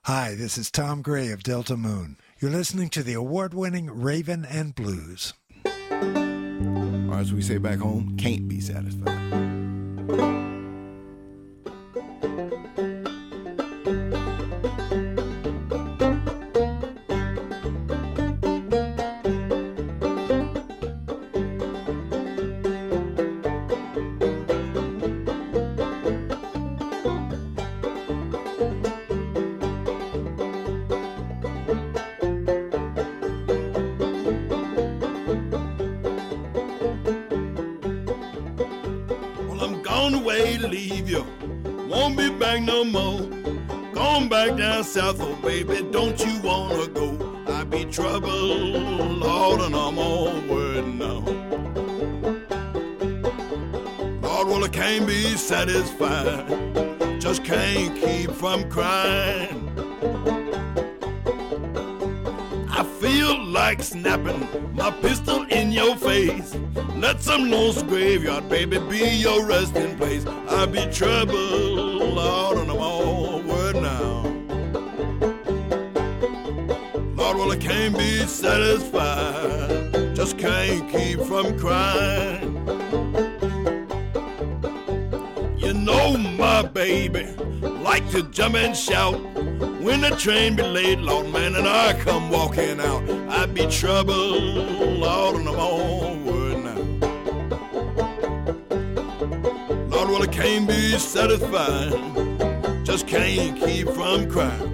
Hi, this is Tom Gray of Delta Moon. You're listening to the award-winning Raven and Blues. Or as we say back home, can't be satisfied. South, oh baby, don't you wanna go? I be trouble, Lord, and I'm all worried now. Lord, well, I can't be satisfied, just can't keep from crying. I feel like snapping my pistol in your face. Let some lost graveyard, baby, be your resting place. I be trouble, Lord, and I'm all worried now. Well, I can't be satisfied, just can't keep from crying. You know my baby like to jump and shout when the train be late, Lord, man, and I come walking out. I be trouble, Lord, and I'm all worried now. Lord, well, I can't be satisfied, just can't keep from crying.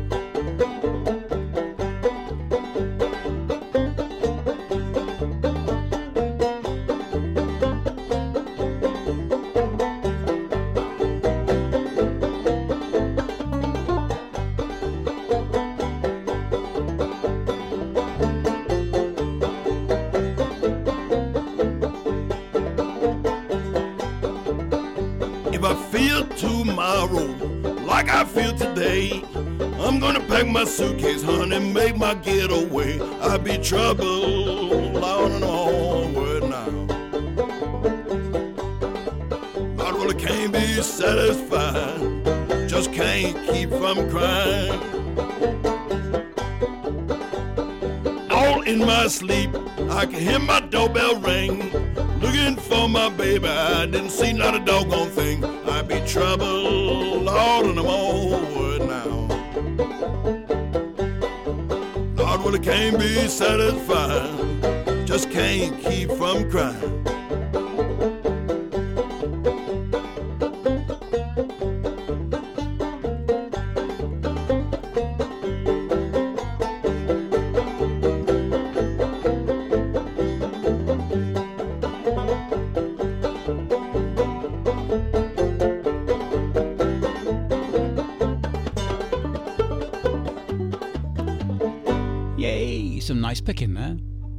My suitcase, honey, make my getaway. I be trouble, Lord, and all word now. Lord, well, I can't be satisfied, just can't keep from crying. All in my sleep, I can hear my doorbell ring. Looking for my baby, I didn't see not a doggone thing. I be trouble, Lord, and I'm all word now. Well, I can't be satisfied, just can't keep from crying. Nice picking there.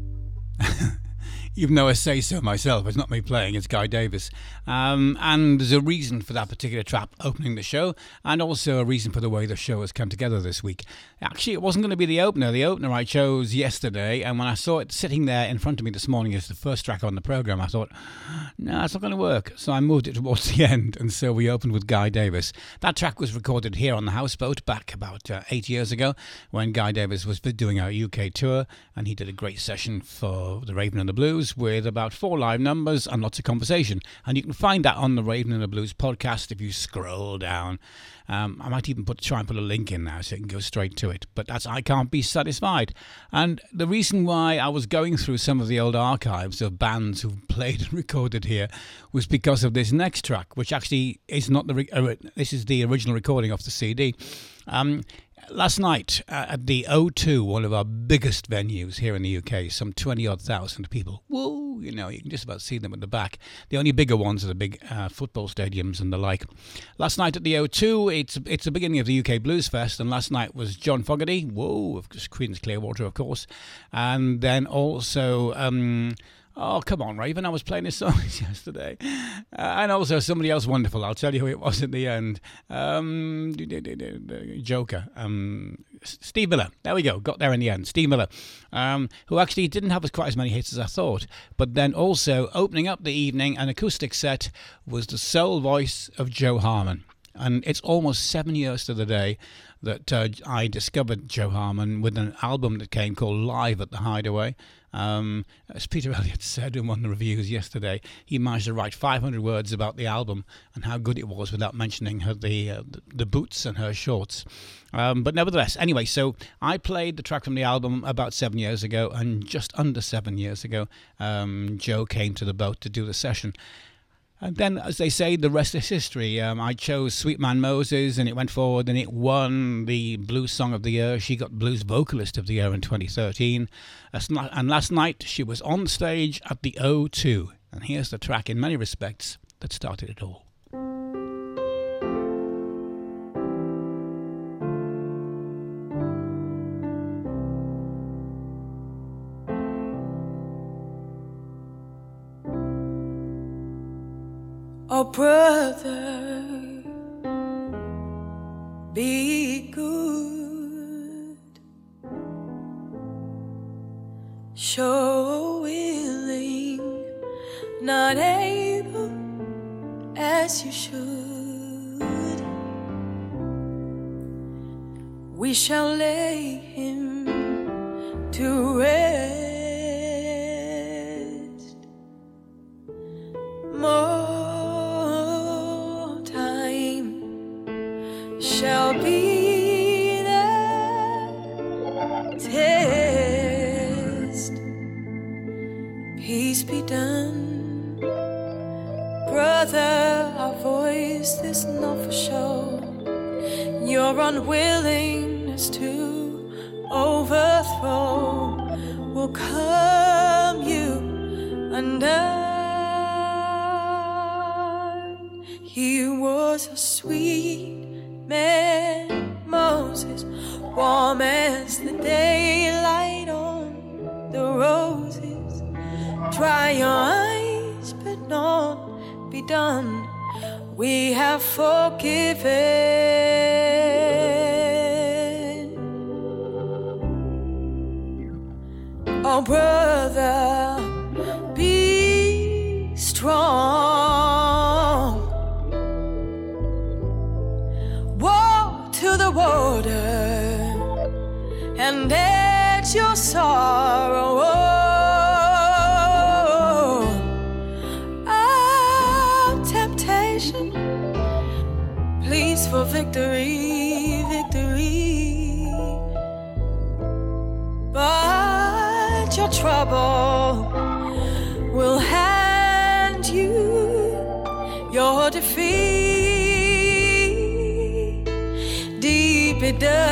Even though I say so myself, it's not me playing, it's Guy Davis. And there's a reason for that particular track opening the show, and also a reason for the way the show has come together this week. Actually, it wasn't going to be the opener. The opener I chose yesterday, and when I saw it sitting there in front of me this morning as the first track on the programme, I thought, no, it's not going to work. So I moved it towards the end, and so we opened with Guy Davis. That track was recorded here on the Houseboat back about 8 years ago, when Guy Davis was doing our UK tour, and he did a great session for the Raven and the Blues with about 4 live numbers and lots of conversation. And you can find that on the Raven and the Blues podcast if you scroll down. I might even try and put a link in now so you can go straight to it. But that's I Can't Be Satisfied. And the reason why I was going through some of the old archives of bands who've played and recorded here was because of this next track, which actually is not this is the original recording off the CD. Last night at the O2, one of our biggest venues here in the UK, some 20-odd thousand people. Whoa, you know, you can just about see them at the back. The only bigger ones are the big football stadiums and the like. Last night at the O2, it's the beginning of the UK Blues Fest, and last night was John Fogerty, whoa, of Creedence Clearwater, of course, and then also... oh, come on, Raven, I was playing his songs yesterday. And also somebody else wonderful. I'll tell you who it was in the end. Joker. Steve Miller. There we go. Got there in the end. Steve Miller, who actually didn't have quite as many hits as I thought. But then also opening up the evening, an acoustic set, was the soul voice of Joe Harmon. And it's almost 7 years to the day that I discovered Joe Harmon with an album that came called Live at the Hideaway. As Peter Elliott said in one of the reviews yesterday, he managed to write 500 words about the album and how good it was without mentioning the boots and her shorts. But nevertheless, anyway, so I played the track from the album about 7 years ago, and just under 7 years ago, Joe came to the boat to do the session. And then, as they say, the rest is history. I chose Sweet Man Moses, and it went forward, and it won the Blues Song of the Year. She got Blues Vocalist of the Year in 2013. And last night, she was on stage at the O2. And here's the track, in many respects, that started it all. Oh, brother, be good, show willing, not able as you should. We shall lay him to rest. Shall be the test. Peace be done, brother. Our voice is not for show. Your unwillingness to overthrow will calm you undone. He was a sweet man, Moses, warm as the daylight on the roses. Dry your eyes, but not be done. We have forgiven. Oh, brother, be strong. To the water and edge your sorrow. Oh, temptation, please for victory, victory. But your trouble will hand you your defeat. Be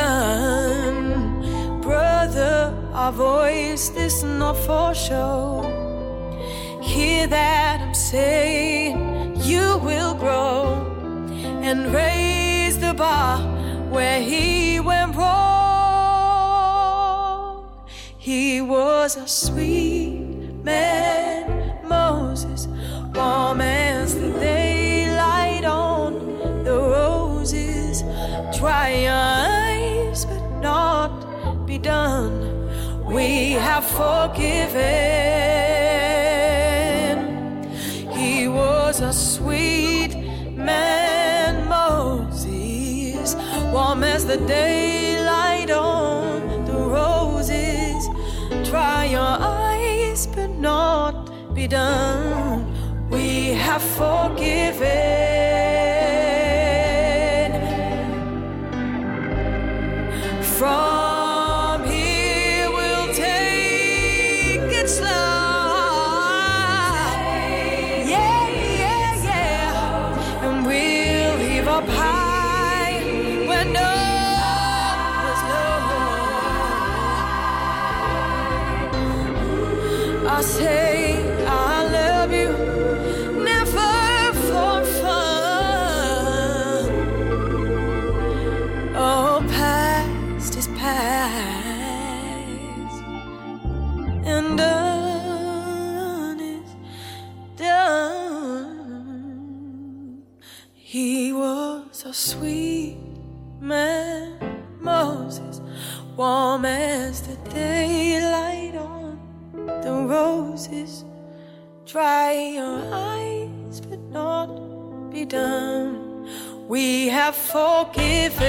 done, brother. Our voice is not for show. Hear that I'm saying, you will grow and raise the bar where he went wrong. He was a sweet man, Moses, warm as the daylight on the roses. Dry your eyes, but not be done. We have forgiven. He was a sweet man, Moses, warm as the daylight on the roses. Dry your eyes, but not be done. We have forgiven. From here we'll take it slow. Yeah, yeah, yeah. And we'll leave up high when no one's low. I say I love you, never for fun. Oh, past is past, and done is done. He was a sweet man, Moses, warm as the daylight on the roses. Dry your eyes, but not be done. we have forgiven.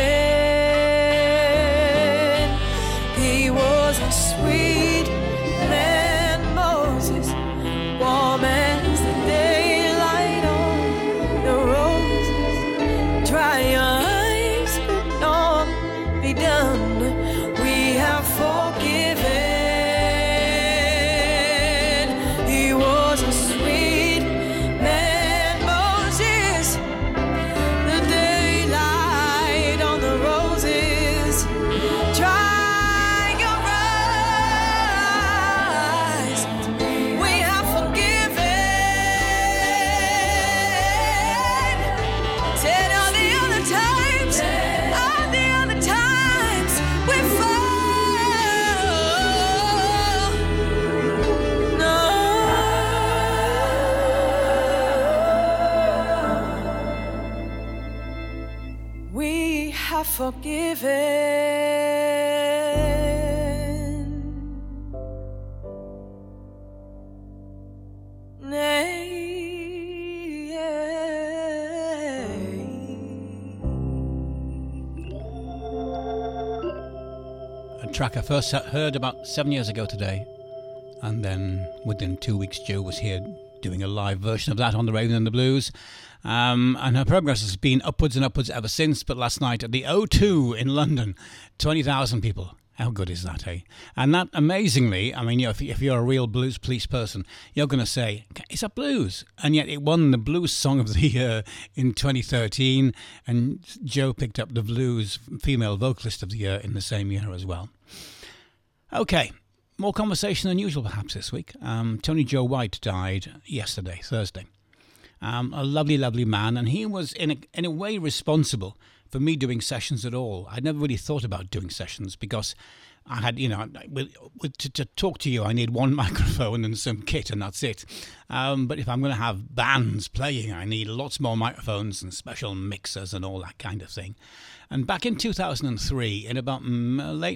He was a sweet man, Moses, warm as the daylight on the roses. Dry your eyes, but not be done. We have forgiven. He was a sweet man, Moses, the daylight on the roses. Dry your eyes. We have forgiven. Said all the other times, all the other times we fall. No. We have forgiven. A track I first heard about 7 years ago today, and then within 2 weeks Joe was here doing a live version of that on the Raven and the Blues, and her progress has been upwards and upwards ever since. But last night at the O2 in London, 20,000 people. How good is that, eh? And that, amazingly, I mean, you know, if you're a real blues police person, you're going to say, is that blues? And yet it won the Blues Song of the Year in 2013, and Joe picked up the Blues Female Vocalist of the Year in the same year as well. Okay, more conversation than usual perhaps this week. Tony Joe White died yesterday, Thursday. A lovely, lovely man, and he was in a way responsible for me doing sessions at all. I'd never really thought about doing sessions because I had, you know, to talk to you, I need one microphone and some kit, and that's it. But if I'm going to have bands playing, I need lots more microphones and special mixers and all that kind of thing. And back in 2003, in about late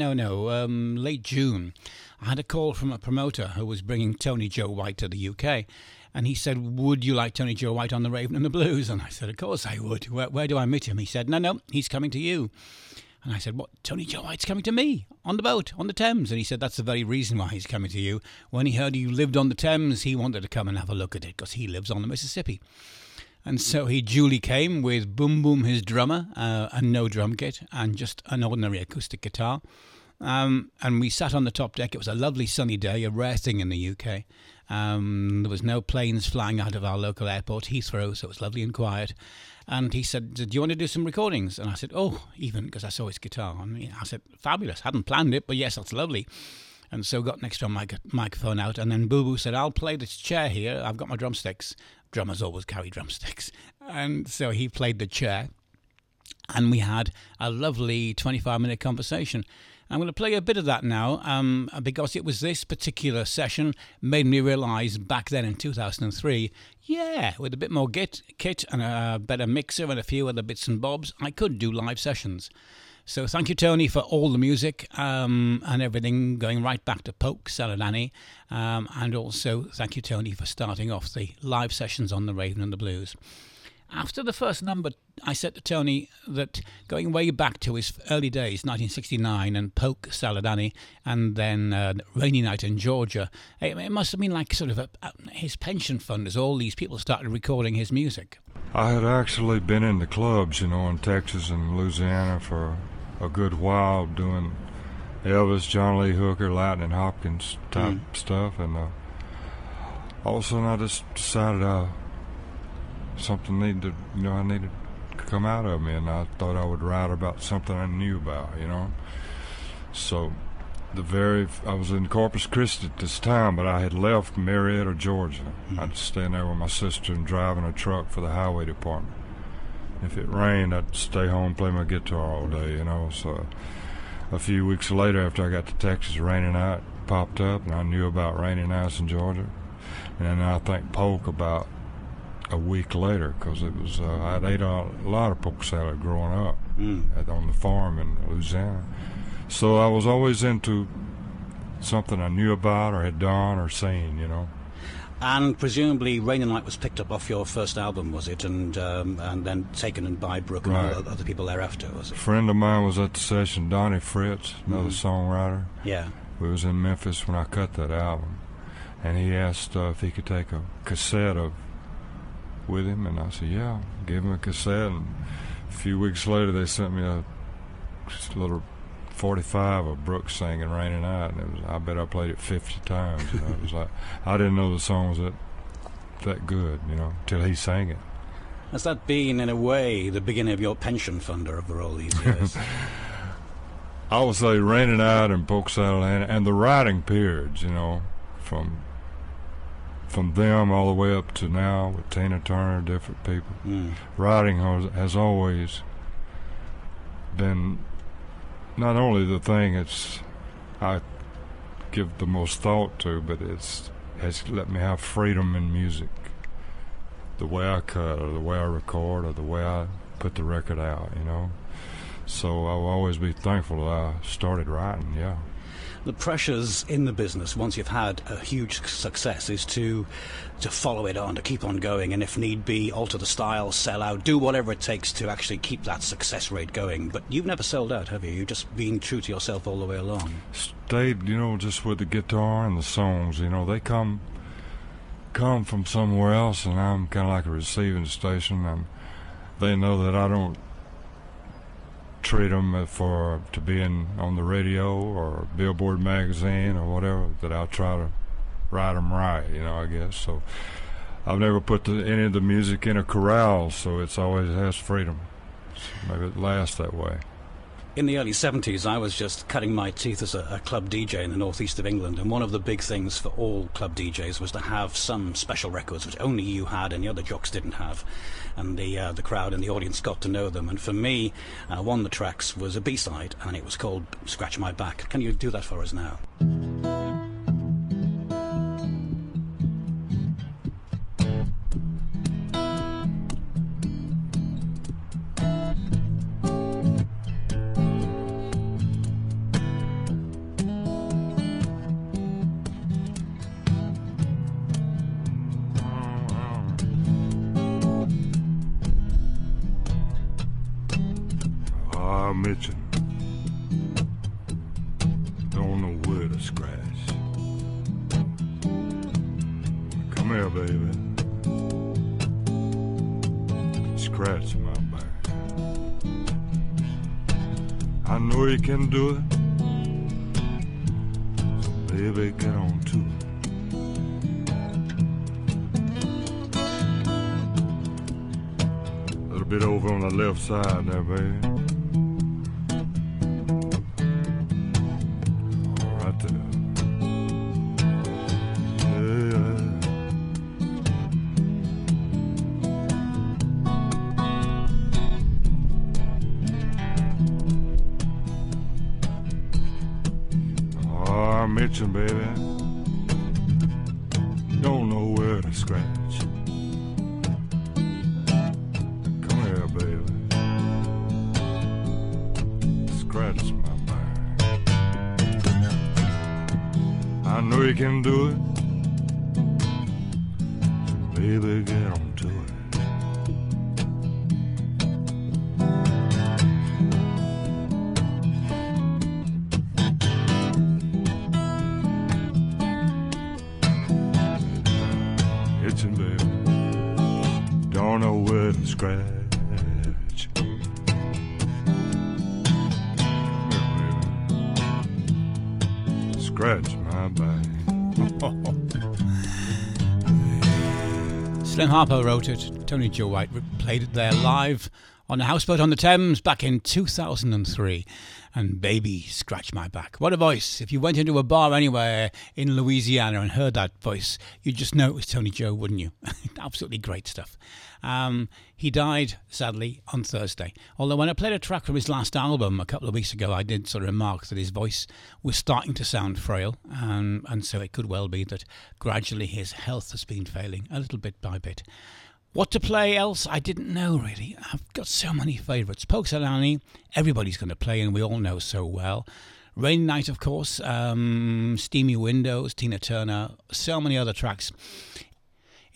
June, I had a call from a promoter who was bringing Tony Joe White to the UK. And he said, would you like Tony Joe White on the Raven and the Blues? And I said, of course I would. Where do I meet him? He said, no, he's coming to you. And I said, what, Tony Joe White's coming to me on the boat, on the Thames? And he said, that's the very reason why he's coming to you. When he heard you lived on the Thames, he wanted to come and have a look at it because he lives on the Mississippi. And so he duly came with Boom Boom, his drummer, and no drum kit, and just an ordinary acoustic guitar. And we sat on the top deck. It was a lovely sunny day, a rare thing in the UK. There was no planes flying out of our local airport, Heathrow, so it was lovely and quiet. And he said, do you want to do some recordings? And I said, even, because I saw his guitar. And I said, fabulous. Hadn't planned it, but yes, that's lovely. And so got an extra microphone out. And then Boo Boo said, I'll play this chair here. I've got my drumsticks. Drummers always carry drumsticks. And so he played the chair. And we had a lovely 25-minute conversation. I'm going to play a bit of that now because it was this particular session made me realise back then in 2003, with a bit more kit and a better mixer and a few other bits and bobs, I could do live sessions. So thank you, Tony, for all the music and everything going right back to Polk Salad, and also thank you, Tony, for starting off the live sessions on the Raven and the Blues. After the first number, I said to Tony that going way back to his early days, 1969, and Polk Saladani, and then Rainy Night in Georgia, it must have been like sort of his pension fund as all these people started recording his music. I had actually been in the clubs, in Texas and Louisiana for a good while doing Elvis, John Lee Hooker, Lightning Hopkins type stuff, and all of a sudden I just decided something I needed to come out of me, and I thought I would write about something I knew about, So I was in Corpus Christi at this time, but I had left Marietta, Georgia. I'd stay there with my sister and driving a truck for the highway department. If it rained, I'd stay home, play my guitar all day, So a few weeks later, after I got to Texas, Rainy Night popped up, and I knew about Rainy Nights in Georgia. And I think Polk about a week later, because it was I'd ate a lot of polk salad growing up on the farm in Louisiana. So I was always into something I knew about or had done or seen, And presumably Rain and Light was picked up off your first album, was it? And then taken in by Brooke and other people thereafter, was it? A friend of mine was at the session, Donnie Fritz, another songwriter. Yeah. We was in Memphis when I cut that album. And he asked if he could take a cassette with him. And I said, yeah, give him a cassette. And a few weeks later, they sent me a little 45 of Brooks singing Rain and Night, and I bet I played it 50 times. You know, it was like, I didn't know the song was that good, you know, till he sang it. Has that been, in a way, the beginning of your pension fund over all these years? I would say Rain and Night and Polka Saddle and the writing periods, you know, from them all the way up to now with Tina Turner, different people. Writing has always been not only the thing I give the most thought to, but has let me have freedom in music. The way I cut, or the way I record, or the way I put the record out, you know. So I'll always be thankful that I started writing, yeah. The pressures in the business, once you've had a huge success, is to follow it on, to keep on going, and if need be, alter the style, sell out, do whatever it takes to actually keep that success rate going. But you've never sold out, have you? You've just been true to yourself all the way along. Stayed, you know, just with the guitar and the songs, you know, they come from somewhere else, and I'm kind of like a receiving station, and they know that I don't treat them to be on the radio or Billboard magazine or whatever, that I'll try to write them right, you know, I guess. So I've never put any of the music in a corral, so it's always has freedom. So maybe it lasts that way. In the early 70s, I was just cutting my teeth as a club DJ in the northeast of England, and one of the big things for all club DJs was to have some special records which only you had and the other jocks didn't have, and the crowd and the audience got to know them. And for me, one of the tracks was a B-side, and it was called Scratch My Back. Can you do that for us now? Mitchell, don't know where to scratch. Come here, baby. Scratch my back. I know you can do it, so baby, get on to it. A little bit over on the left side there, baby. Mitchell, baby, don't know where to scratch. Come here, baby, scratch my back. I know you can do it, so baby, get on to it. Don't know where to scratch. Scratch my back. Slim Harpo wrote it. Tony Joe White played it there live on the Houseboat on the Thames back in 2003. And baby, scratch my back. What a voice. If you went into a bar anywhere in Louisiana and heard that voice, you'd just know it was Tony Joe, wouldn't you? Absolutely great stuff. He died, sadly, on Thursday. Although when I played a track from his last album a couple of weeks ago, I did sort of remark that his voice was starting to sound frail. And so it could well be that gradually his health has been failing a little bit by bit. What to play else? I didn't know, really. I've got so many favourites. Polka Saddle Annie, everybody's going to play, and we all know so well. Rainy Night, of course. Steamy Windows, Tina Turner, so many other tracks.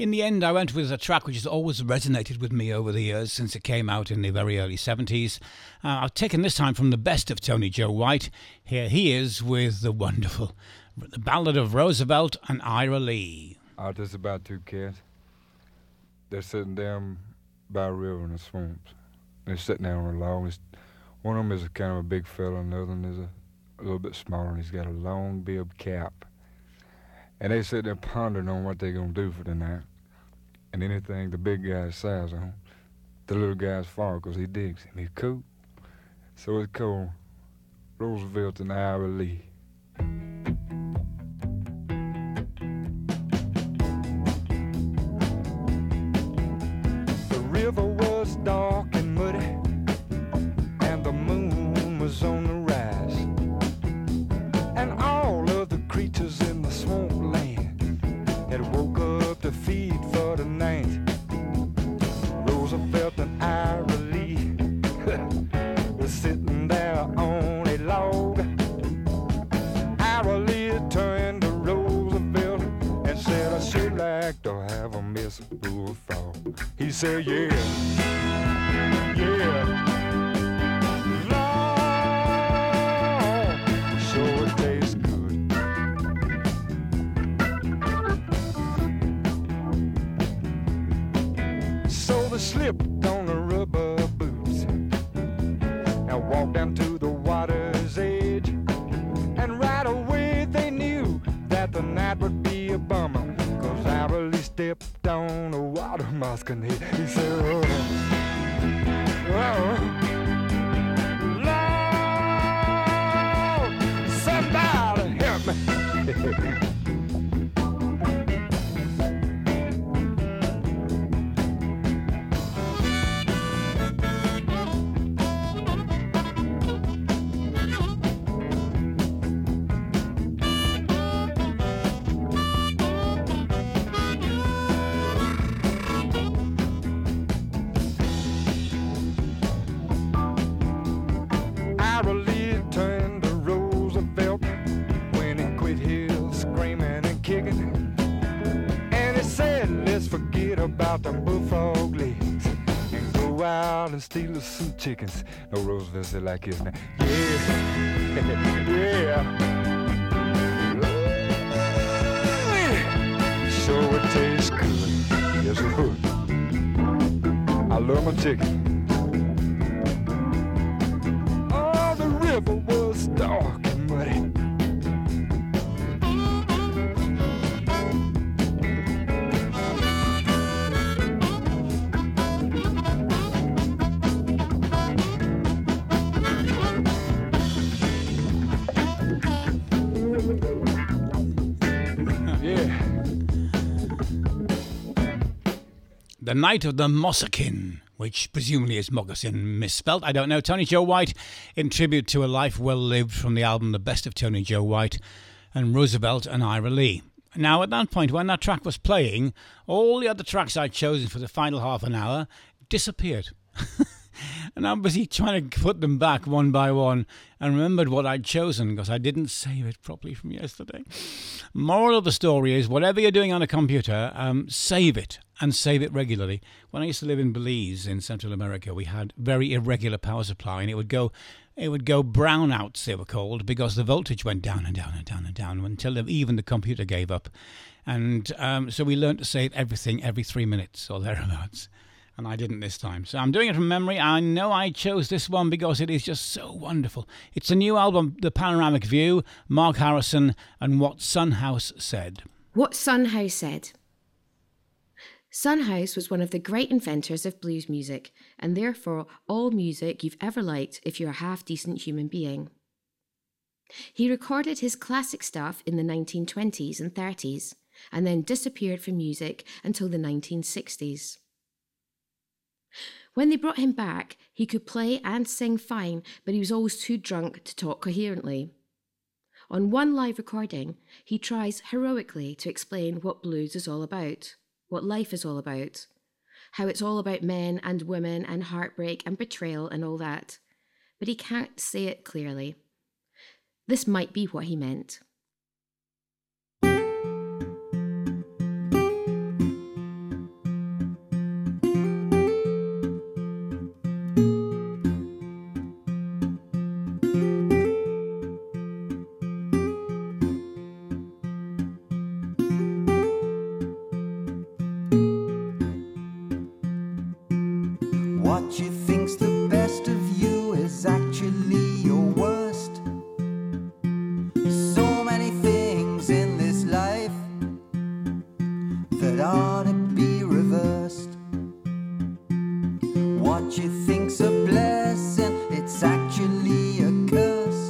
In the end, I went with a track which has always resonated with me over the years since it came out in the very early 70s. I've taken this time from the best of Tony Joe White. Here he is with the wonderful The Ballad of Roosevelt and Ira Lee. Just about two cats. They're sitting down by a river in the swamps. They're sitting there on a log. One of them is a kind of a big fella, and the other one is a little bit smaller, and he's got a long bib cap. And they sit there pondering on what they're going to do for the night. And anything the big guy says on, the little guy's for, because he digs him. He's cool. So it's called Roosevelt and Ira Lee. The river was dark and muddy, and the moon was on the rise. And all of the creatures in the swamp land had woke up to feed for the night. Roosevelt and Ira Lee were sitting there on a log. Ira Lee turned to Roosevelt and said, I should like to have a Miss Bullfrog. He said, yeah, yeah. Lord, sure it tastes good. So they slipped on the rubber boots and walked down to the water's edge. And right away they knew that the night would be a bummer, 'cause Ira Lee stepped on a water moccasin. He said, oh, Lord, somebody help me. Ira Lee turned to Roosevelt when he quit his screaming and kicking. And he said, let's forget about the bullfrog legs and go out and steal us some chickens. No, Roosevelt said like this now. Yeah, yeah. Sure it tastes good. Yes, it would. I love my chicken. The river was dark and muddy. Yeah. The Night of the Moccasin, which presumably is moccasin misspelt. I don't know. Tony Joe White in tribute to a life well lived from the album The Best of Tony Joe White and Roosevelt and Ira Lee. Now, at that point, when that track was playing, all the other tracks I'd chosen for the final half an hour disappeared. And I'm busy trying to put them back one by one and remembered what I'd chosen because I didn't save it properly from yesterday. Moral of the story is, whatever you're doing on a computer, save it and save it regularly. When I used to live in Belize in Central America, we had very irregular power supply, and it would go brownouts, they were called, because the voltage went down and down and down and down until even the computer gave up. And so we learned to save everything every 3 minutes or thereabouts. And I didn't this time. So I'm doing it from memory. I know I chose this one because it is just so wonderful. It's a new album, The Panoramic View, Mark Harrison, and What Son House Said. What Son House Said. Son House was one of the great inventors of blues music, and therefore all music you've ever liked if you're a half-decent human being. He recorded his classic stuff in the 1920s and 30s, and then disappeared from music until the 1960s. When they brought him back, he could play and sing fine, but he was always too drunk to talk coherently. On one live recording, he tries heroically to explain what blues is all about, what life is all about, how it's all about men and women and heartbreak and betrayal and all that, but he can't say it clearly. This might be what he meant. What you think's the best of you is actually your worst. So many things in this life that ought to be reversed. What you think's a blessing, it's actually a curse.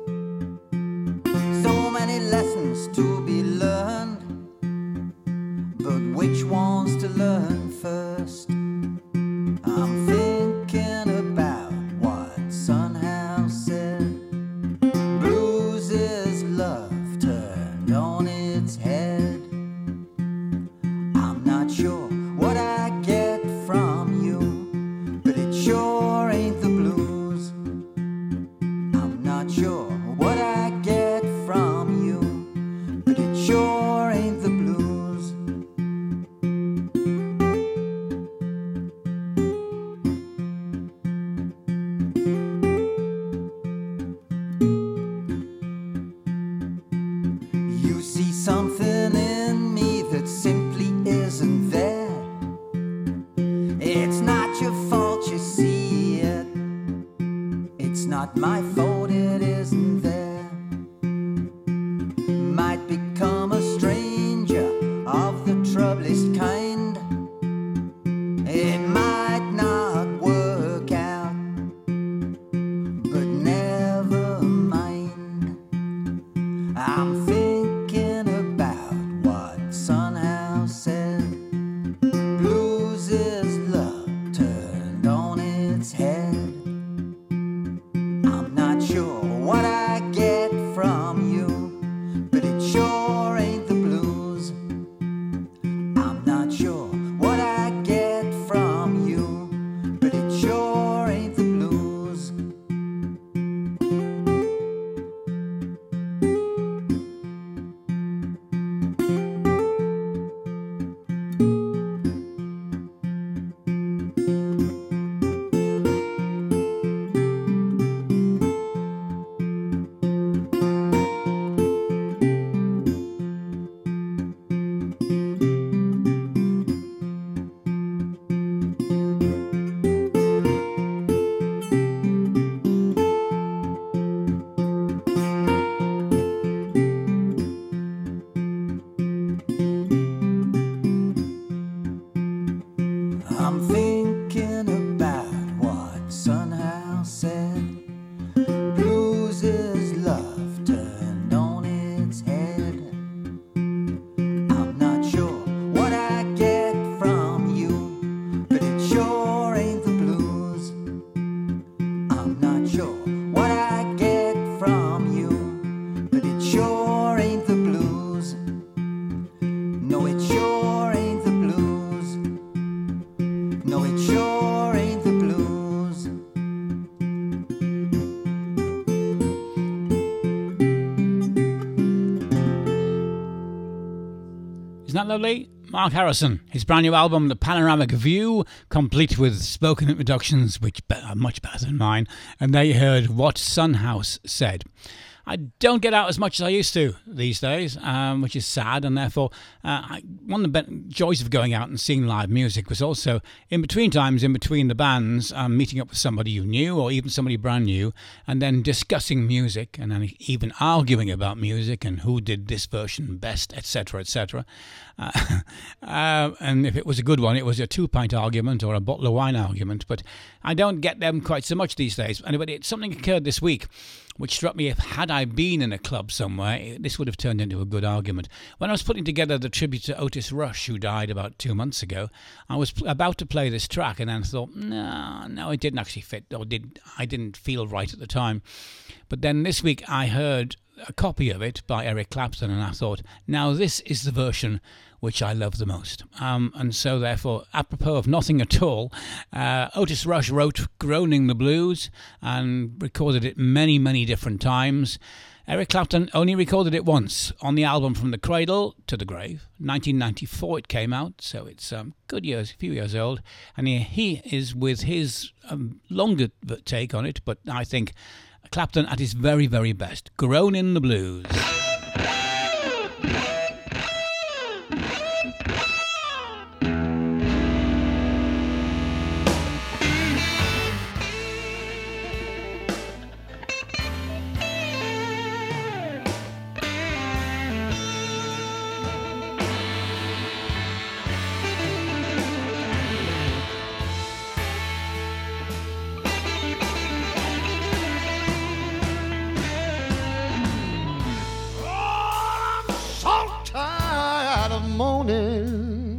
So many lessons to be learned, but which ones to learn first? I'm thinking about what Son House said. Blues is love turned on its head. I'm not sure what I get from you, but it sure ain't the blues. I'm not sure what I get from you, but it sure ain't the blues. You see something in me that simply isn't there. It's not your fault you see it. It's not my fault it isn't there. Might become a stranger of the troublest kind. It might not work out, but never mind. I'm thinking about what Son House said. Blues is love turned on its head. I'm not sure what I get from you, but it sure ain't the blues. I'm not sure what I get from you, but it sure ain't the blues. I'm thinking about what Son House said. Blues is love turned on its head. I'm not sure what I get from you, but it sure ain't the blues. I'm not sure what I get from you, but it sure ain't the blues. No, it sure ain't the blues. No, it sure ain't the blues. Isn't that lovely? Mark Harrison, his brand new album, The Panoramic View, complete with spoken introductions, which are much better than mine. And there you heard What Son House Said. I don't get out as much as I used to these days, which is sad, and therefore one of the joys of going out and seeing live music was also in between times, in between the bands, meeting up with somebody you knew or even somebody brand new, and then discussing music and then even arguing about music and who did this version best, etc., etc. And if it was a good one, it was a 2-pint argument or a bottle of wine argument, but I don't get them quite so much these days. Anyway, something occurred this week which struck me. If had I been in a club somewhere, this would have turned into a good argument. When I was putting together the tribute to Otis Rush, who died about 2 months ago, I was about to play this track and then thought, no, it didn't actually fit, or I didn't feel right at the time. But then this week I heard a copy of it by Eric Clapton, and I thought, now this is the version which I love the most. And so therefore, apropos of nothing at all, Otis Rush wrote Groaning the Blues and recorded it many, many different times. Eric Clapton only recorded it once on the album From the Cradle to the Grave. 1994 it came out, so it's good years, a few years old. And he is with his longer take on it, but I think Clapton at his very, very best. Groaning the Blues. morning.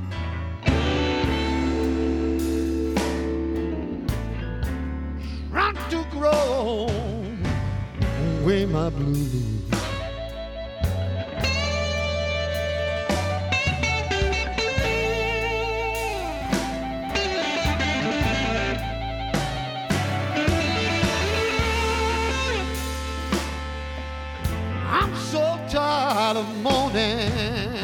Trying to grow away my blues. I'm so tired of mourning.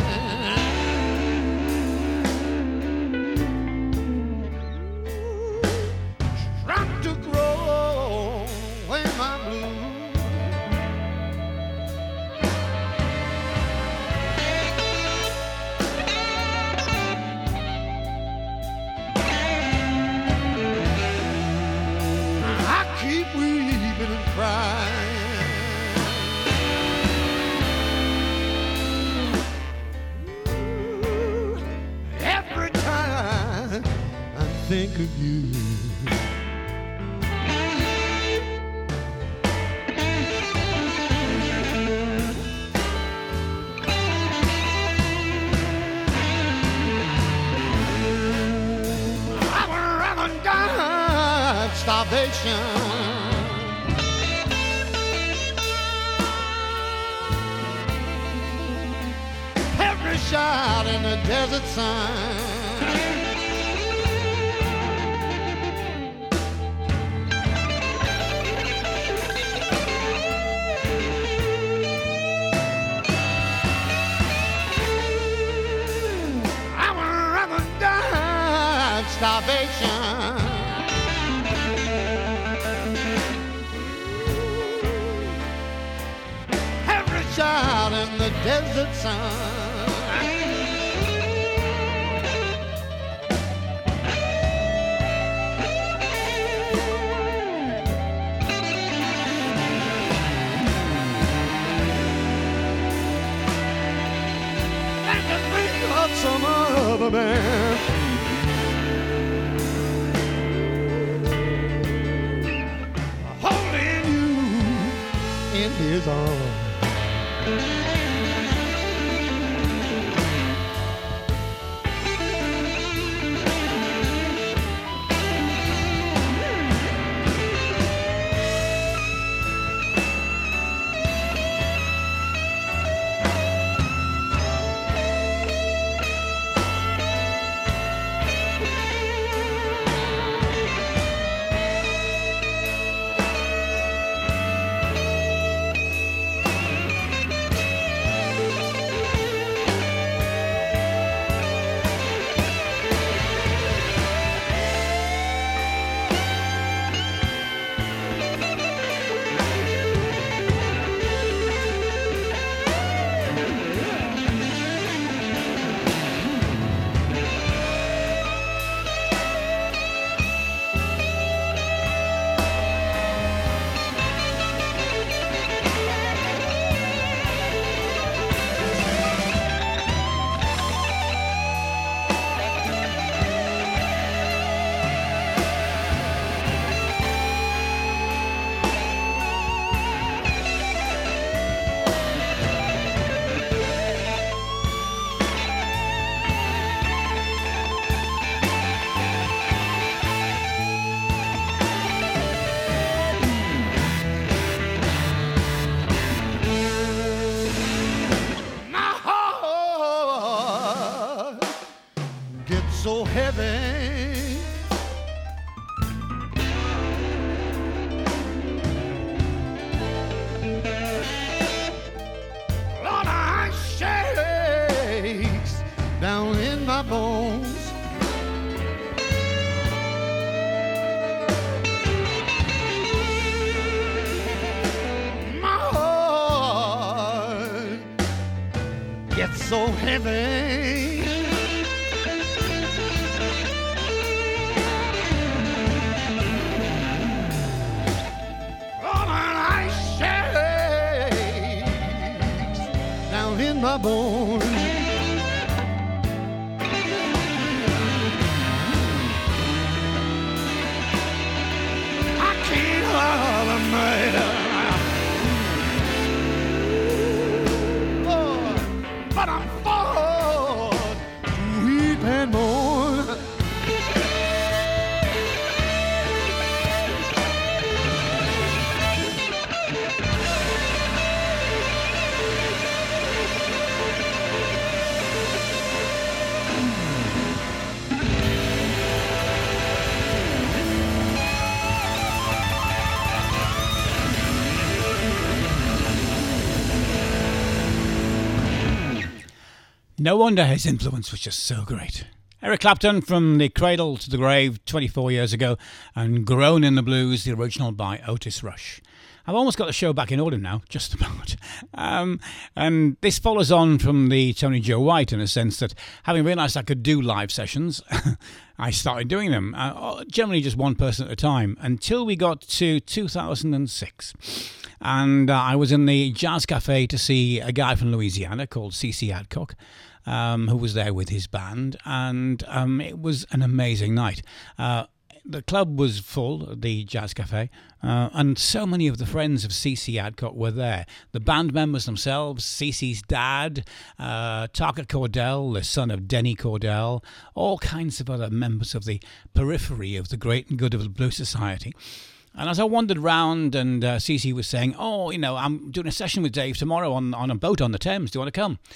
Trying to grow away my blues. I keep weeping and crying. Every time I think of you. I would rather die of starvation. Every shot in the desert sun. I would rather die of starvation. Every shot in the desert sun. Of some other man. Holding you in his arms. So heavy, Lord, I shakes down in my bones. My heart gets so heavy. In my bones, I can't holler murder, oh, but I'm falling. No wonder his influence was just so great. Eric Clapton, from the cradle to the grave 24 years ago, and Grown in the Blues, the original by Otis Rush. I've almost got the show back in order now, just about. And this follows on from the Tony Joe White in a sense that, having realised I could do live sessions, I started doing them, generally just one person at a time, until we got to 2006. And I was in the Jazz Cafe to see a guy from Louisiana called C.C. Adcock, who was there with his band, and it was an amazing night. The club was full, the Jazz Cafe, and so many of the friends of C.C. Adcock were there. The band members themselves, C.C.'s dad, Tarka Cordell, the son of Denny Cordell, all kinds of other members of the periphery of the great and good of the Blues Society. And as I wandered round, and CeCe was saying, "Oh, you know, I'm doing a session with Dave tomorrow on a boat on the Thames. Do you want to come?"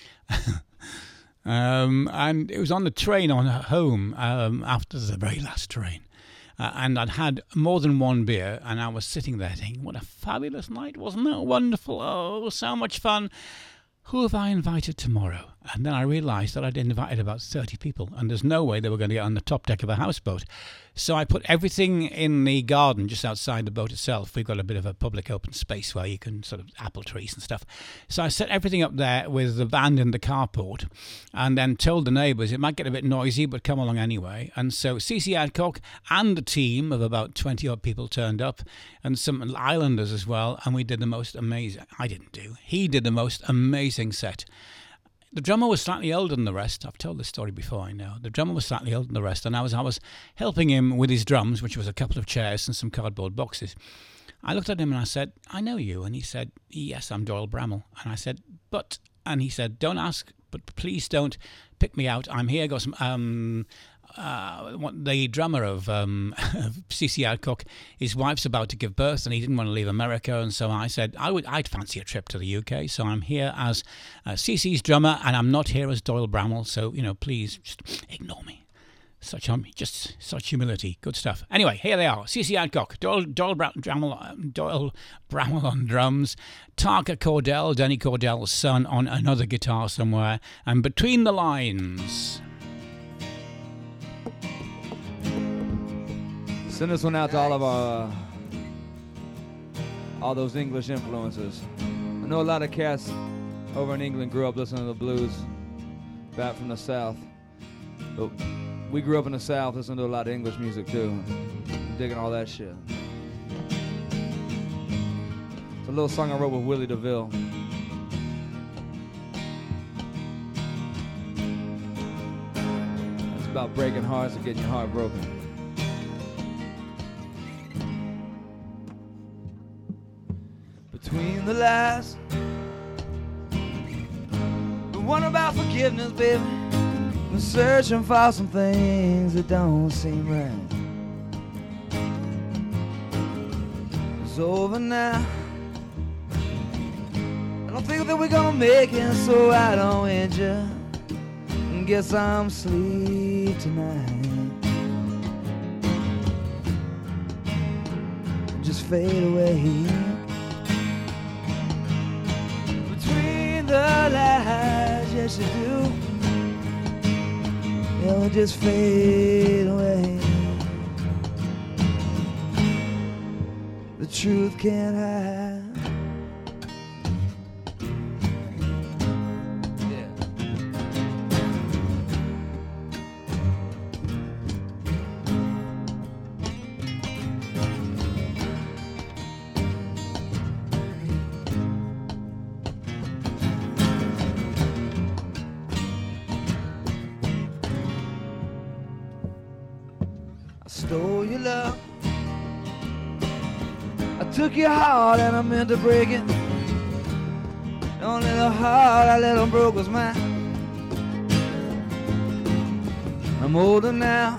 And it was on the train on home after the very last train. And I'd had more than one beer, and I was sitting there thinking, what a fabulous night. Wasn't that wonderful? Oh, it was so much fun. Who have I invited tomorrow? And then I realised that I'd invited about 30 people, and there's no way they were going to get on the top deck of a houseboat. So I put everything in the garden just outside the boat itself. We've got a bit of a public open space where you can sort of apple trees and stuff. So I set everything up there with the band in the carport, and then told the neighbours it might get a bit noisy, but come along anyway. And so C.C. Adcock and the team of about 20-odd people turned up, and some islanders as well, and we did the most amazing... He did the most amazing set. The drummer was slightly older than the rest. I've told this story before, I know. The drummer was slightly older than the rest, and I was helping him with his drums, which was a couple of chairs and some cardboard boxes. I looked at him and I said, "I know you." And he said, "Yes, I'm Doyle Bramall." And I said, "But..." And he said, "Don't ask, but please don't pick me out. I'm here. Got some... the drummer of C.C. Adcock, his wife's about to give birth, and he didn't want to leave America, and so I said I'd fancy a trip to the UK, so I'm here as C.C.'s drummer, and I'm not here as Doyle Bramall, so please just ignore me." Such humility, good stuff. Anyway, here they are: C.C. Adcock, Doyle Bramall on drums, Tarka Cordell, Denny Cordell's son, on another guitar somewhere, and Between the Lines. Send this one out to all of all those English influences. I know a lot of cats over in England grew up listening to the blues back from the South. But we grew up in the South listening to a lot of English music too. Digging all that shit. It's a little song I wrote with Willie DeVille. It's about breaking hearts and getting your heart broken. Between the lies, the one about forgiveness, baby. I'm searching for some things that don't seem right. It's over now. I don't think that we're gonna make it, so I don't injure. Guess I'm asleep tonight. Just fade away. The lies, yes you do. They'll just fade away. The truth can't hide. Stole your love. I took your heart and I meant to break it. The only the heart I let on broke was mine. I'm older now.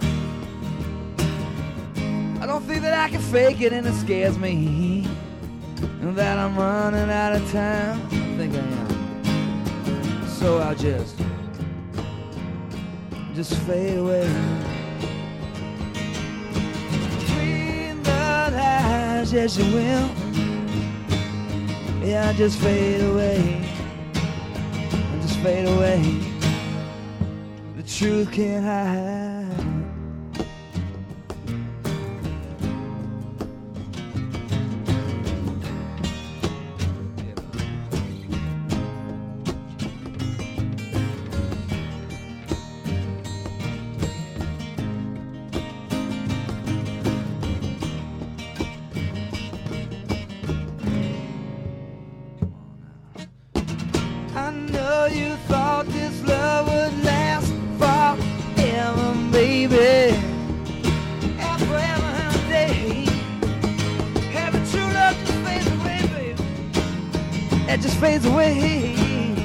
I don't think that I can fake it, and it scares me. And that I'm running out of time. I think I am. So I'll just fade away. Yes, you will. Yeah, just fade away. Just fade away. truth can't hide. I know you thought this love would last forever, baby. And forever and a day. Having true love just fades away, baby. It just fades away.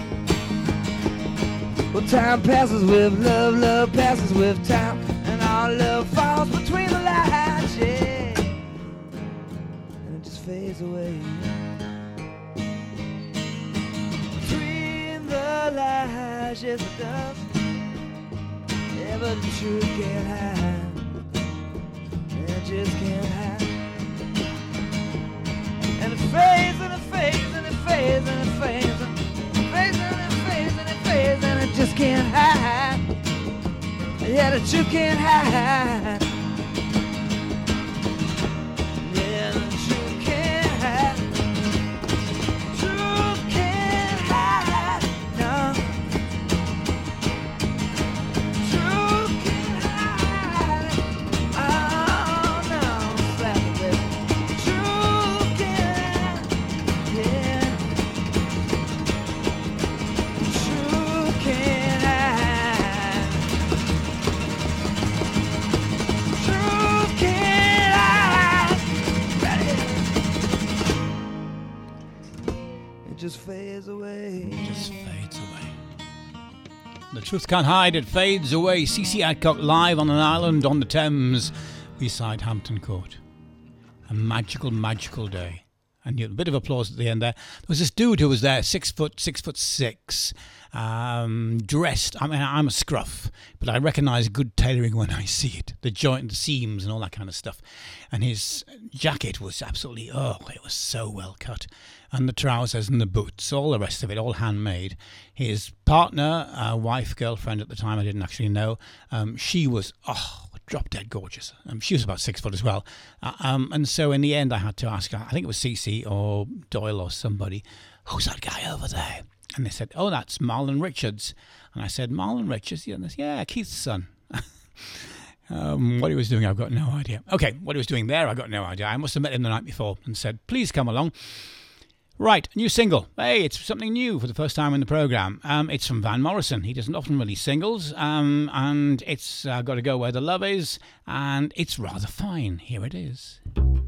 Well, time passes with love, love passes with time, and our love falls between the lines, yeah. And it just fades away. Lies, yes it does. Yeah, but the truth can't hide. It just can't hide. And it fades and it fades and it fades and it fades and it fades and it fades and it fades and it just can't hide. Yeah, the truth can't hide. Yeah, the truth can't hide. Truth can't hide. No. Truth can't hide. Oh no, slap it, baby. Truth can't, yeah. Truth can't hide. Truth can't hide. It just fades away. Just fades away. The truth can't hide, it fades away. CC Adcock live on an island on the Thames beside Hampton Court. A magical, magical day. And a bit of applause at the end there. There was this dude who was there, 6'6", dressed. I mean, I'm a scruff, but I recognise good tailoring when I see it. The joint, the seams and all that kind of stuff. And his jacket was absolutely, it was so well cut. And the trousers and the boots, all the rest of it, all handmade. His partner, wife, girlfriend at the time, I didn't actually know, she was, drop dead gorgeous. She was about 6 foot as well. And so in the end, I had to ask her, I think it was Cece or Doyle or somebody, who's that guy over there? And they said, oh, that's Marlon Richards. And I said, Marlon Richards? Yeah, and they said, yeah, Keith's son. What he was doing, I've got no idea. Okay, what he was doing there, I've got no idea. I must have met him the night before and said, please come along. Right, new single. Hey, it's something new for the first time in the programme. It's from Van Morrison. He doesn't often release singles, and it's got to go where the love is, and it's rather fine. Here it is.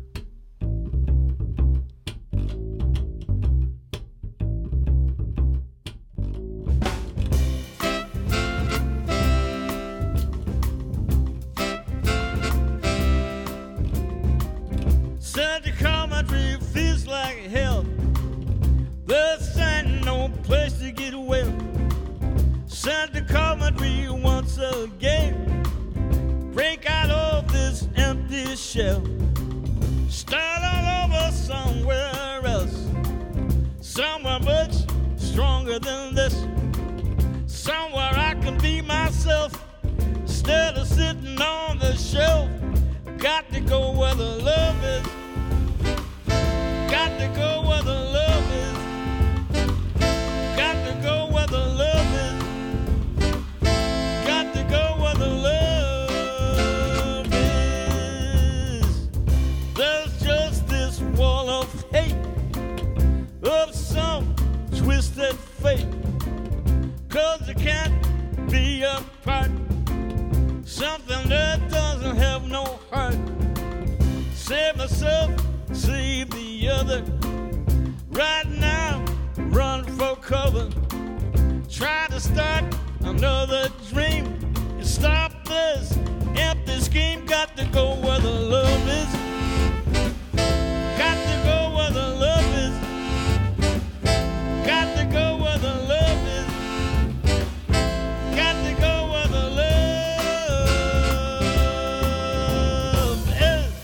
Such a country feels like hell. There's no place to get well. Sent to Coventry once again. Break out of this empty shell. Start all over somewhere else. Somewhere much stronger than this. Somewhere I can be myself instead of sitting on the shelf. Got to go where the love is. Got to go where the love is. Got to go where the love is. Got to go where the love is. There's just this wall of hate, of some twisted fate. 'Cause it can't be apart. Something that doesn't have no heart. Save myself, save the other. Right now, run for cover. Try to start another dream and stop this empty scheme. Got to go where the love is. Got to go where the love is. Got to go where the love is. Got to go where the love is.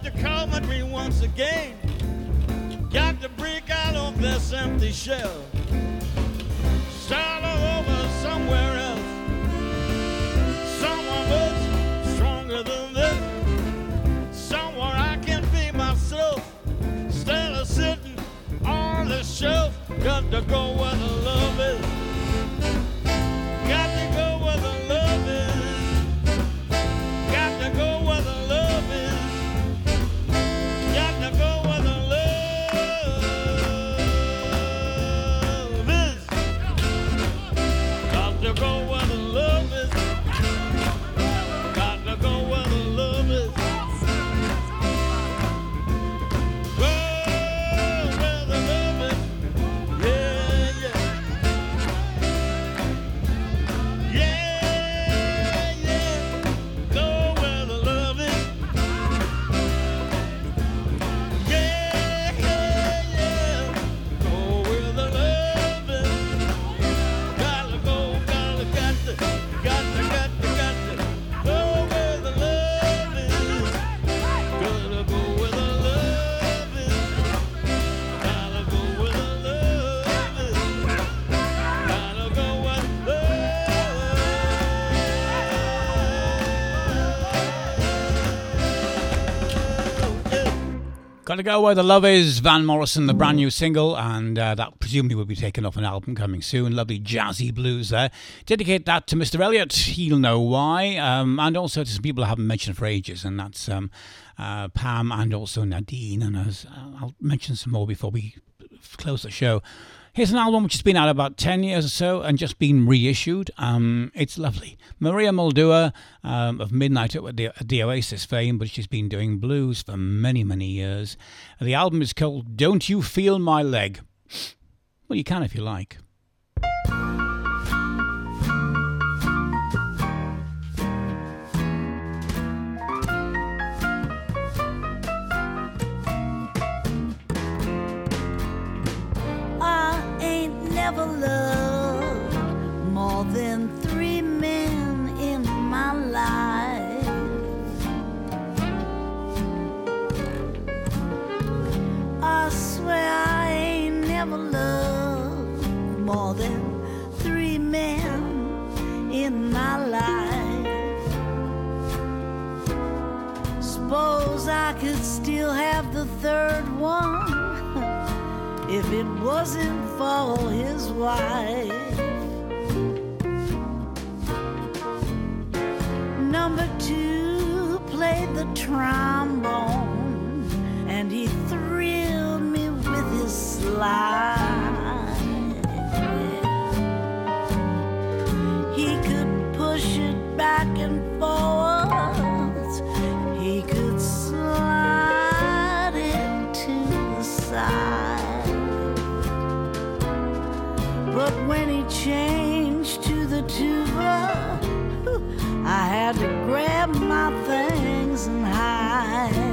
to come at me once again. Got to break out of this empty shell. Start all over somewhere else. Someone much stronger than this. Somewhere I can be myself. Instead of sitting on the shelf. Got to go where the love is. Got to go where the love is. Got to go where the love is. Got to go where the love is. Got to go where the love is. Got to go where the love is. Go where the love is. Yeah, yeah. Yeah, yeah. Go where the love is. Yeah, yeah, yeah. Go where the love is. Gotta go, gotta, got to. Go where the love is. Gotta go where the love is. Gotta go where the love is. Gotta go where the love is. Gotta Go Where the Love Is, Van Morrison, the brand new single, and that presumably will be taken off an album coming soon. Lovely jazzy blues there. Dedicate that to Mr. Elliott, he'll know why, and also to some people I haven't mentioned for ages, and that's Pam and also Nadine, and I'll mention some more before we close the show. Here's an album which has been out about 10 years or so and just been reissued. It's lovely. Maria Muldaur of Midnight at the Oasis fame, but she's been doing blues for many, many years. The album is called Don't You Feel My Leg? Well, you can if you like. Never loved more than 3 men in my life. I swear I ain't never loved more than 3 men in my life. Suppose I could still have the 3rd one if it wasn't for his wife. Number 2 played the trombone, and he thrilled me with his slide. He could push it back and forwards, he could slide it to the side. But when he changed to the tuba, I had to grab my things and hide.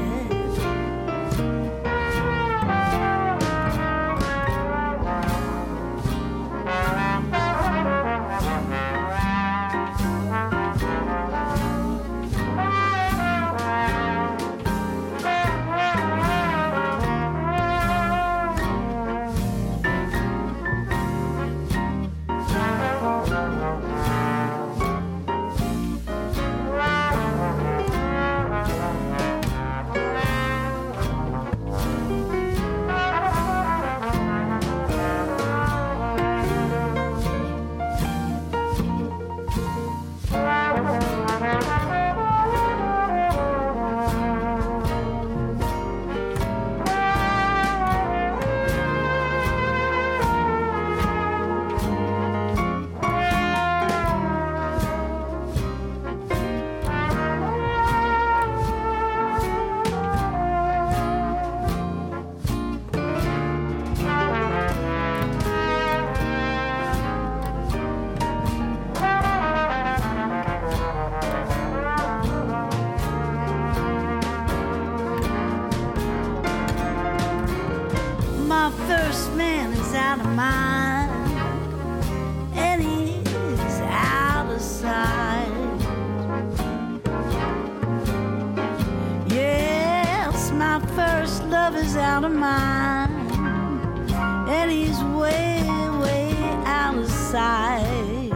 love is out of mind, and he's way, way out of sight.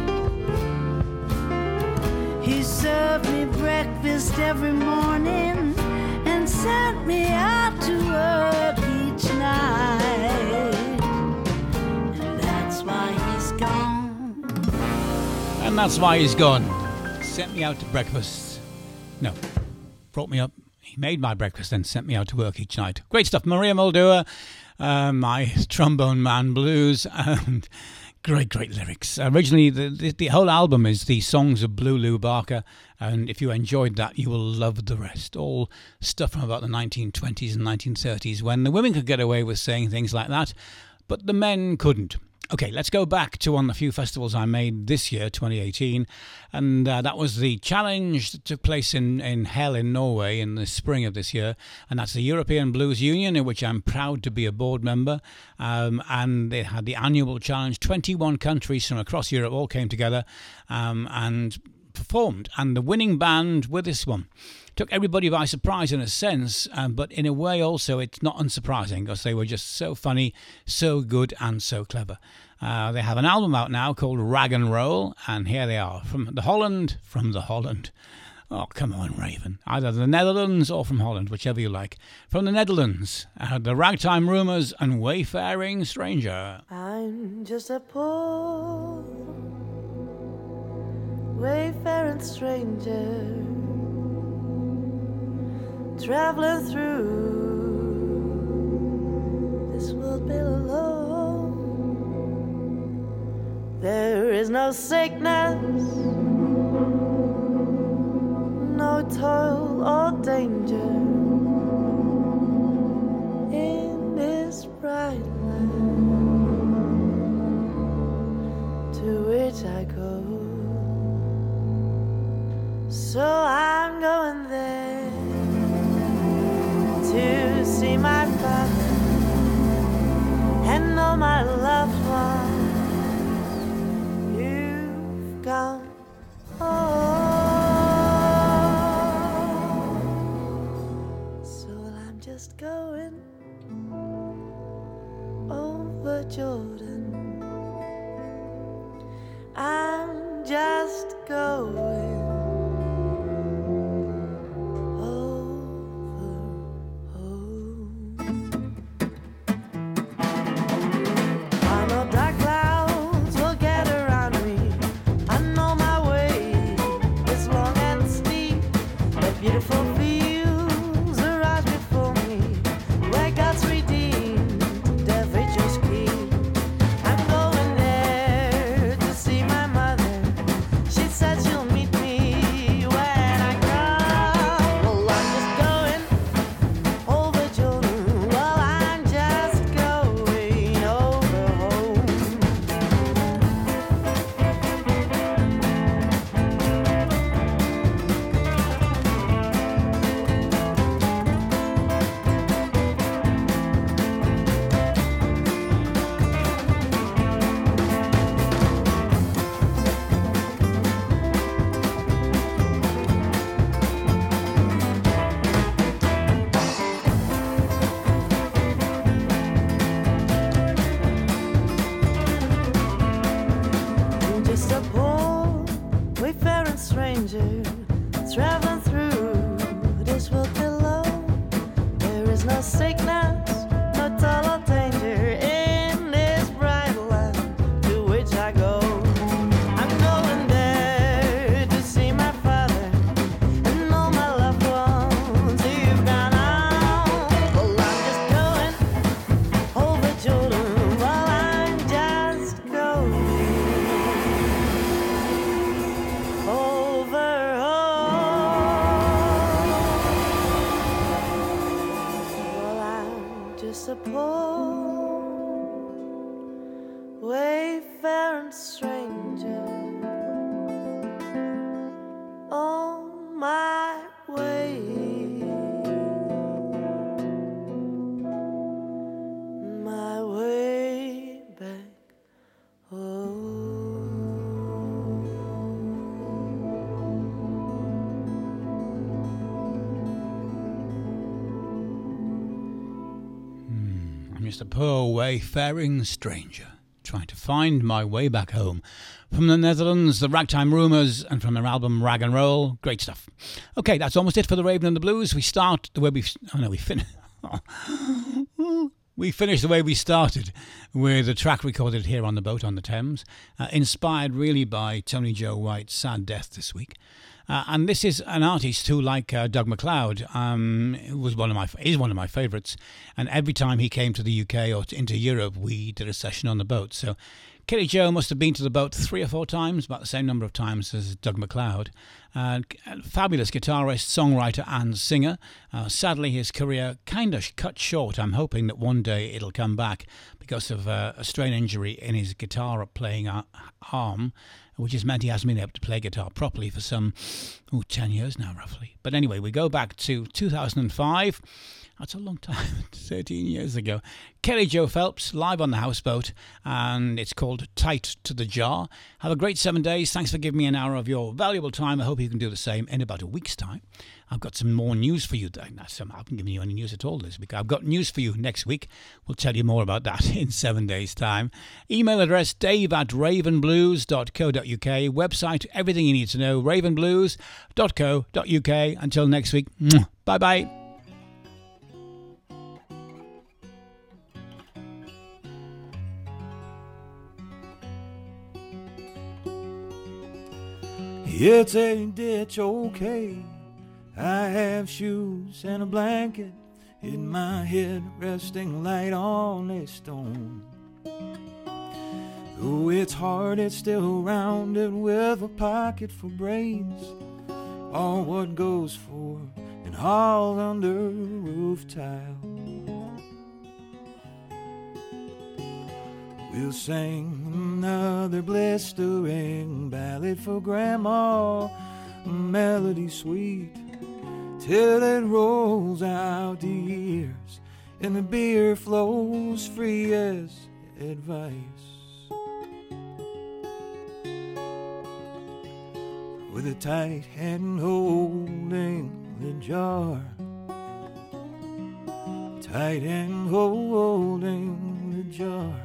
He served me breakfast every morning and sent me out to work each night. And that's why he's gone. And that's why he's gone. Sent me out to breakfast. No, brought me up. He made my breakfast and sent me out to work each night. Great stuff. Maria Muldaur, my Trombone Man Blues, and great lyrics. Originally, the whole album is the songs of Blue Lou Barker, and if you enjoyed that, you will love the rest. All stuff from about the 1920s and 1930s, when the women could get away with saying things like that, but the men couldn't. Okay, let's go back to one of the few festivals I made this year, 2018, and that was the challenge that took place in Hell in Norway in the spring of this year, and that's the European Blues Union, in which I'm proud to be a board member, and they had the annual challenge. 21 countries from across Europe all came together and performed, and the winning band were this one. Took everybody by surprise in a sense, but in a way also it's not unsurprising because they were just so funny, so good and so clever. They have an album out now called Rag and Roll, and here they are from the Holland. Oh, come on, Raven. Either the Netherlands or from Holland, whichever you like. From the Netherlands, the Ragtime Rumours and Wayfaring Stranger. I'm just a poor wayfaring stranger, traveling through this world below. There is no sickness, no toil or danger in this bright land to which I go. So I'm going there to see my father and all my loved ones. You've gone home, so I'm just going over Jordan. I'm just going traveling through this world below. There is no sickness, no toil or danger in this bright land to which I go. I'm going there to see my father and all my loved ones. You've gone on. Well, I'm just going over Jordan. Well, I'm just going over a poor wayfaring stranger on my way, my way back home. I'm just a poor wayfaring stranger trying to find my way back home. From the Netherlands, the Ragtime Rumours, and from their album Rag and Roll. Great stuff. Okay, that's almost it for the Raven and the Blues. We start the way we finish. We finished the way we started, with a track recorded here on the boat on the Thames, inspired really by Tony Joe White's sad death this week. And this is an artist who, like Doug McLeod, is one of my favourites. And every time he came to the UK or into Europe, we did a session on the boat. So Kelly Joe must have been to the boat 3 or 4 times, about the same number of times as Doug McLeod. Fabulous guitarist, songwriter and singer. Sadly, his career kind of cut short. I'm hoping that one day it'll come back because of a strain injury in his guitar playing arm, which has meant he hasn't been able to play guitar properly for some 10 years now, roughly. But anyway, we go back to 2005. That's a long time, 13 years ago. Kelly Joe Phelps, live on the houseboat, and it's called Tight to the Jar. Have a great 7 days. Thanks for giving me an hour of your valuable time. I hope you can do the same in about a week's time. I've got some more news for you. I haven't given you any news at all this week. I've got news for you next week. We'll tell you more about that in 7 days' time. Email address dave@ravenblues.co.uk. Website, everything you need to know, ravenblues.co.uk. Until next week, bye-bye. It's a ditch, okay. I have shoes and a blanket in my head, resting light on a stone. Though it's hard, it's still rounded with a pocket for brains. All what goes for and hauled under roof tile. We'll sing another blistering ballad for Grandma, a melody sweet, till it rolls out the years and the beer flows free as advice. With a tight hand holding the jar, tight hand holding the jar.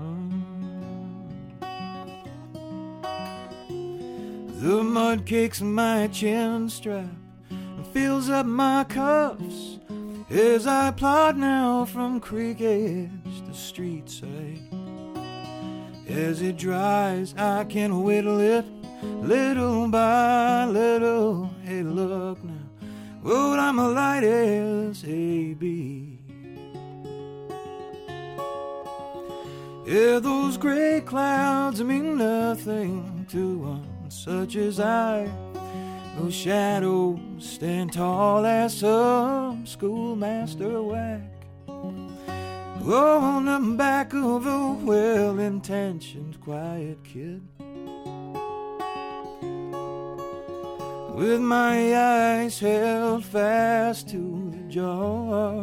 The mud kicks my chin strap and fills up my cuffs as I plod now from creek edge to street side. As it dries, I can whittle it little by little. Hey, look now, what I'm a light as a bee. Yeah, those gray clouds mean nothing to one such as I. Those shadows stand tall as some schoolmaster whack on the back of a well-intentioned quiet kid. With my eyes held fast to the jar,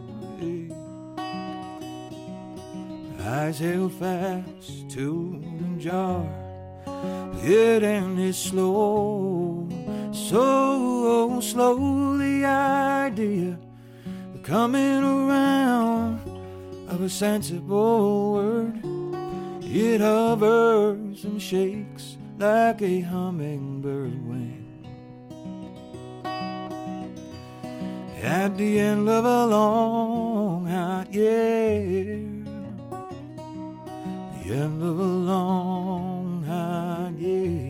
eyes held fast to the jar. It ended slow, so slow, the idea of coming around of a sensible word. It hovers and shakes like a hummingbird wing at the end of a long hot year. The end of a long hot year.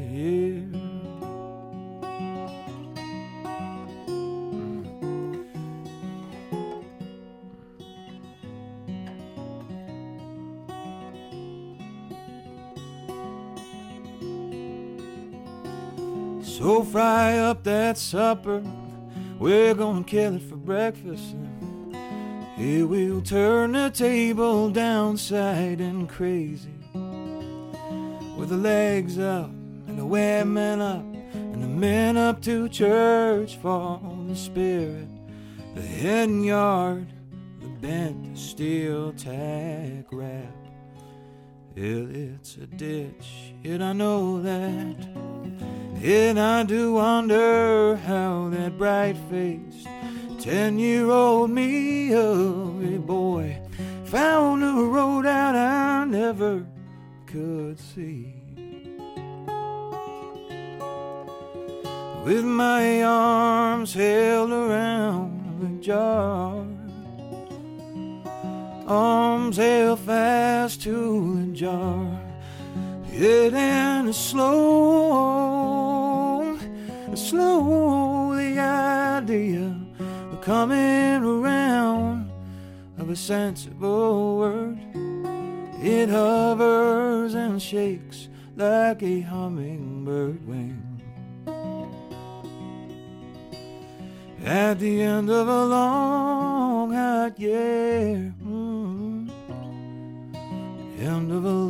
So fry up that supper, we're gonna kill it for breakfast. Here we'll turn the table downside and crazy, with the legs up and the women up and the men up to church for the spirit. The hen yard, the bent steel tack wrap. It's a ditch, yet I know that. And I do wonder how that bright-faced 10-year-old me of a boy found a road out I never could see. With my arms held around the jar, arms held fast to the jar. Yeah, then slow, the idea of coming around of a sensible word. It hovers and shakes like a hummingbird wing. At the end of a long hot year, end of a